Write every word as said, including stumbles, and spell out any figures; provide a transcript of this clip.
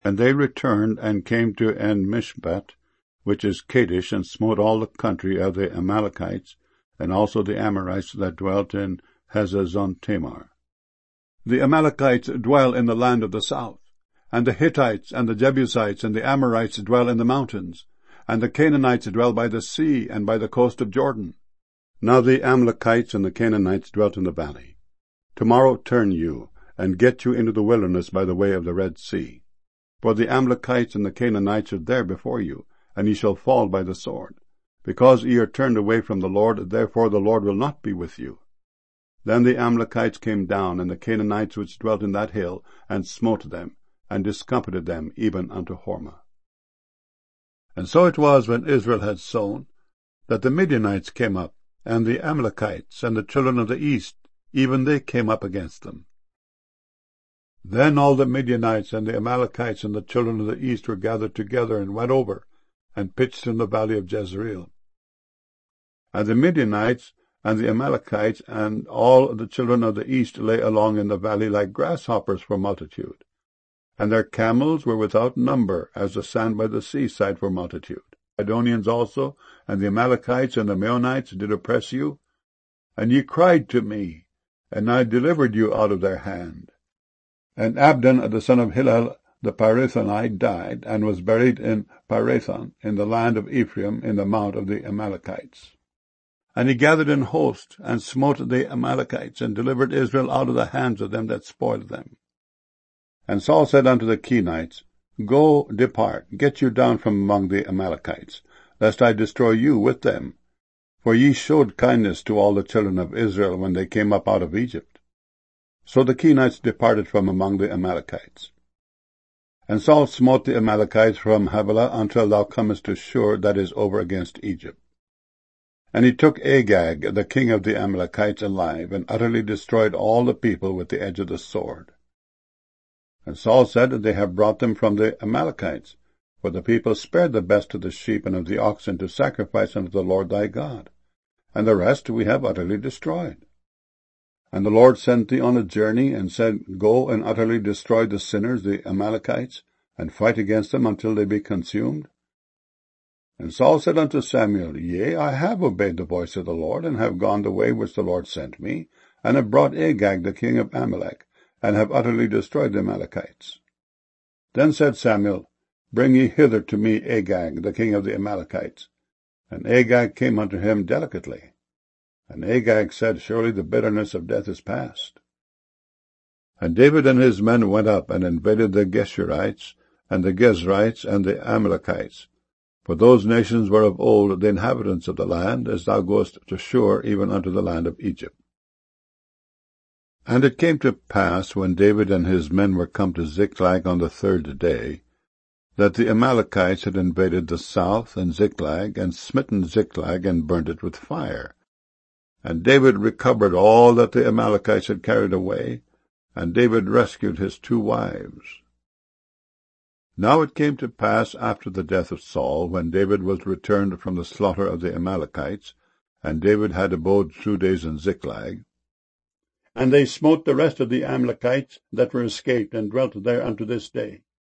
And they returned and came to En-Mishpat, which is Kadesh, and smote all the country of the Amalekites, and also the Amorites that dwelt in Hazazon-Tamar. The Amalekites dwell in the land of the south, and the Hittites and the Jebusites and the Amorites dwell in the mountains, and the Canaanites dwell by the sea and by the coast of Jordan. Now the Amalekites and the Canaanites dwelt in the valley. Tomorrow turn you, and get you into the wilderness by the way of the Red Sea. For the Amalekites and the Canaanites are there before you, and ye shall fall by the sword. Because ye are turned away from the Lord, therefore the Lord will not be with you. Then the Amalekites came down, and the Canaanites which dwelt in that hill, and smote them, and discomfited them even unto Hormah. And so it was, when Israel had sown, that the Midianites came up, and the Amalekites, and the children of the east, even they came up against them. Then all the Midianites and the Amalekites and the children of the east were gathered together, and went over, and pitched in the valley of Jezreel. And the Midianites and the Amalekites and all the children of the east lay along in the valley like grasshoppers for multitude. And their camels were without number, as the sand by the seaside for multitude. The Sidonians also, and the Amalekites and the Meunites did oppress you. And ye cried to me, and I delivered you out of their hand. And Abdon the son of Hillel the Pirathonite died, and was buried in Pirathon, in the land of Ephraim, in the mount of the Amalekites. And he gathered in host, and smote the Amalekites, and delivered Israel out of the hands of them that spoiled them. And Saul said unto the Kenites, Go, depart, get you down from among the Amalekites, lest I destroy you with them. For ye showed kindness to all the children of Israel when they came up out of Egypt. So the Kenites departed from among the Amalekites. And Saul smote the Amalekites from Havilah until thou comest to Shur, that is over against Egypt. And he took Agag, the king of the Amalekites, alive, and utterly destroyed all the people with the edge of the sword. And Saul said, They have brought them from the Amalekites, for the people spared the best of the sheep and of the oxen to sacrifice unto the Lord thy God, and the rest we have utterly destroyed. And the Lord sent thee on a journey, and said, Go and utterly destroy the sinners, the Amalekites, and fight against them until they be consumed. And Saul said unto Samuel, Yea, I have obeyed the voice of the Lord, and have gone the way which the Lord sent me, and have brought Agag the king of Amalek, and have utterly destroyed the Amalekites. Then said Samuel, Bring ye hither to me Agag, the king of the Amalekites. And Agag came unto him delicately. And Agag said, Surely the bitterness of death is past. And David and his men went up, and invaded the Geshurites, and the Gezrites, and the Amalekites. For those nations were of old the inhabitants of the land, as thou goest to Shur, even unto the land of Egypt. And it came to pass, when David and his men were come to Ziklag on the third day, that the Amalekites had invaded the south and Ziklag, and smitten Ziklag, and burnt it with fire. And David recovered all that the Amalekites had carried away, and David rescued his two wives. Now it came to pass after the death of Saul, when David was returned from the slaughter of the Amalekites, and David had abode two days in Ziklag, and they smote the rest of the Amalekites that were escaped, and dwelt there unto this day.